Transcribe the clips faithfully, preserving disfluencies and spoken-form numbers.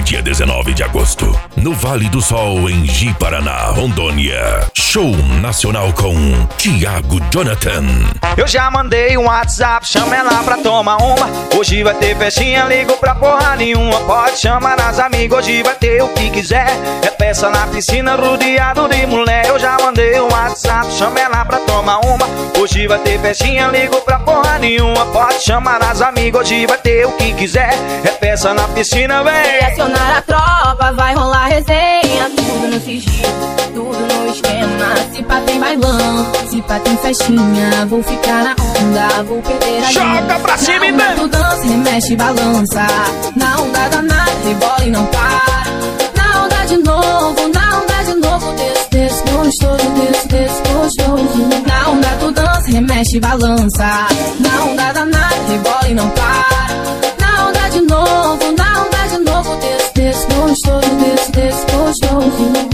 dia dezenove de agosto, no Vale do Sol, em Ji-Paraná, Rondônia. Show nacional com Thiago Jonathan. Eu já mandei um WhatsApp, chama ela pra tomar uma. Hoje vai ter festinha, ligo pra porra nenhuma. Pode chamar as amigas, hoje vai ter o que quiser. É peça na piscina, rodeado de mulher. Eu já mandei um WhatsApp, chama ela pra tomar uma. Hoje vai ter festinha, ligo pra porra nenhuma. Pode chamar as amigas, hoje vai ter o que quiser. É peça na piscina, vem. Acionar a tropa, vai rolar resenha. Tudo no sigilo, tudo no esquema. Se pá tem bailão, se pá tem festinha. Vou ficar na onda, vou perder a linha. Joga pra cima e vem. Tu dança, remexe e balança. Na onda danada, rebola e não para. Na onda de novo, na onda de novo. Desce, desce, gostoso, desce, desce, gostoso. Na onda tu dança, remexe e balança. Na onda danada, rebola e não para. Na onda de novo, na onda de novo. Desce, desce, gostoso, desce, desce, gostoso.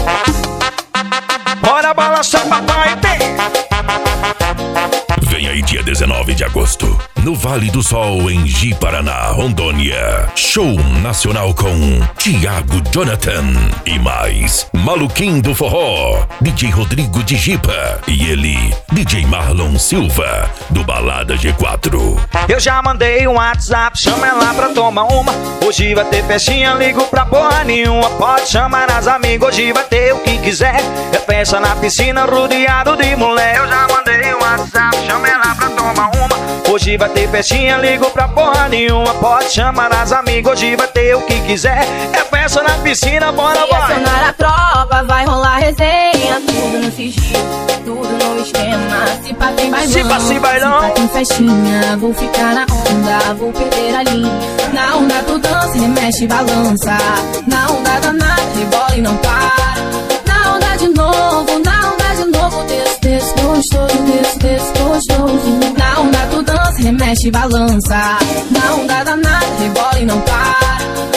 Bora balançar, papai, tem. Vem aí dia dezenove de agosto, no Vale do Sol, em Ji-Paraná, Rondônia. Show nacional com Thiago Jonathan e mais Maluquinho do Forró, D J Rodrigo de Jipa e ele, D J Marlon Silva, do Balada G quatro. Eu já mandei um WhatsApp, chama ela pra tomar uma. Hoje vai ter festinha, ligo pra porra nenhuma. Pode chamar as amigas, hoje vai ter o que quiser. É festa na piscina, rodeado de mulher. Eu já mandei um WhatsApp, chama ela pra tomar uma. Hoje vai ter festinha, ligo pra porra nenhuma. Pode chamar as amigas, hoje vai ter o que quiser. É festa na piscina, bora, bora. Acionar a tropa, vai rolar resenha. Tudo no sigilo, tudo no esquema. Se pá tem bailão, se pá, se bailão. Se pá tem festinha. Vou ficar na onda, vou perder a linha. Na onda tu dança, remexe e balança. Na onda danada, rebola e não para. Na onda de novo, na onda de novo. Desce, desce, gostoso, desce, desce, gostoso. Na onda tu dança, remexe e balança. Na onda danada, rebola e não para.